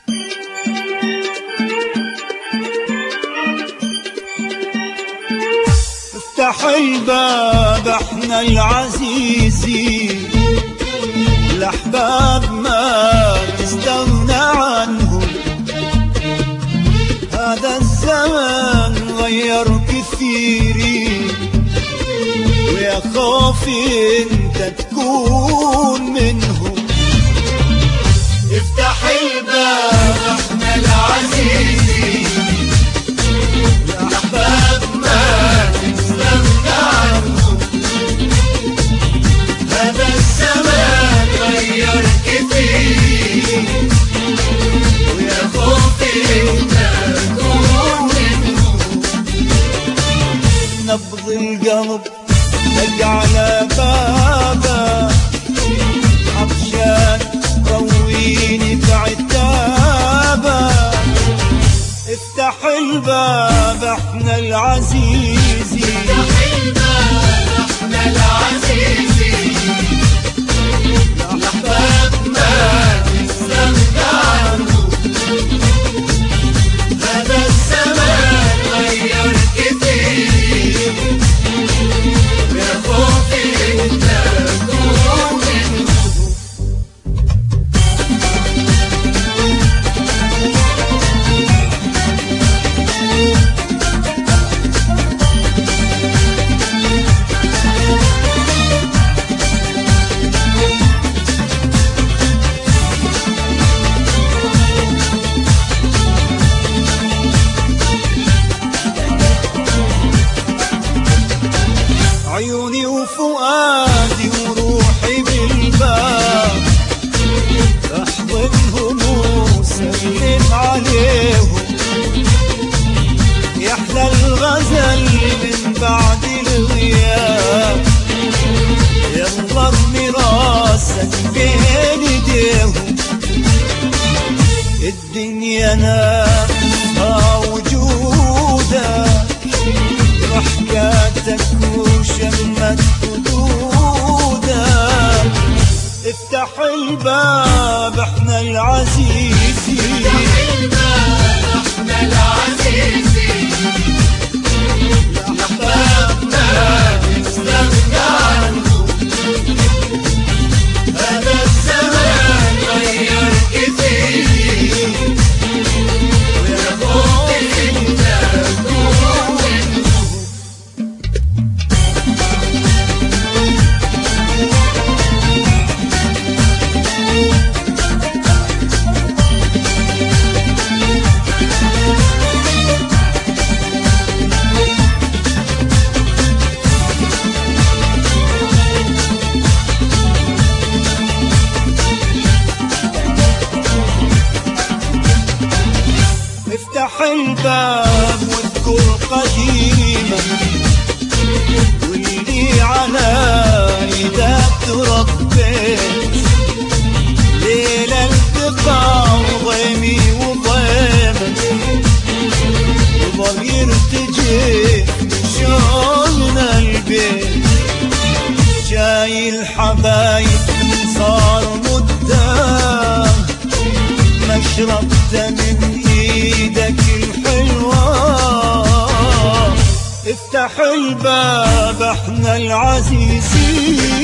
افتح الباب احنا العزيزين، الأحباب ما تستغنى عنهم. هذا الزمن غير كثيرين، ويا خوفي انت تكون منهم. افتح الباب احنا العزيزين، الأحباب ما تستغنى عنهم. هذا الزمان غير كثير، ويا خوفي انت تكون منهم. نبض القلب دق على بابه، عطشان رويني بعتابه. افتح الباب احنا العزيزين، افتح الباب احنا العزيزين، الأحباب ما تستغنى عنهم. هذا الزمان غير كثير، ويا خوفي انت تكون منهم. عيوني وفؤادي وروحي بالباب، احضنهم وسلم عليهم. يحلى الغزل من بعد الغياب، يلا ارمي راسك بين ايديهم. الدنيا ناسها وجودك، ضحكاتك وشمت خدودك. افتح الباب احنا العزيزين، افتح الباب احنا العزيزين، الأحباب ما تستغنى عنهم. هذا الزمان غير كثير، ويا خوفي انت تكون منهم. افتح الباب واذكر قديما، واللي على ايدك تربيت. ليلة التقى وضيمي وضيمك، وظل يرتجي شوقنا البيت. جاي الحبايب صار مدة، ما شربت من ايدك الحلوة. افتح الباب احنا العزيزين،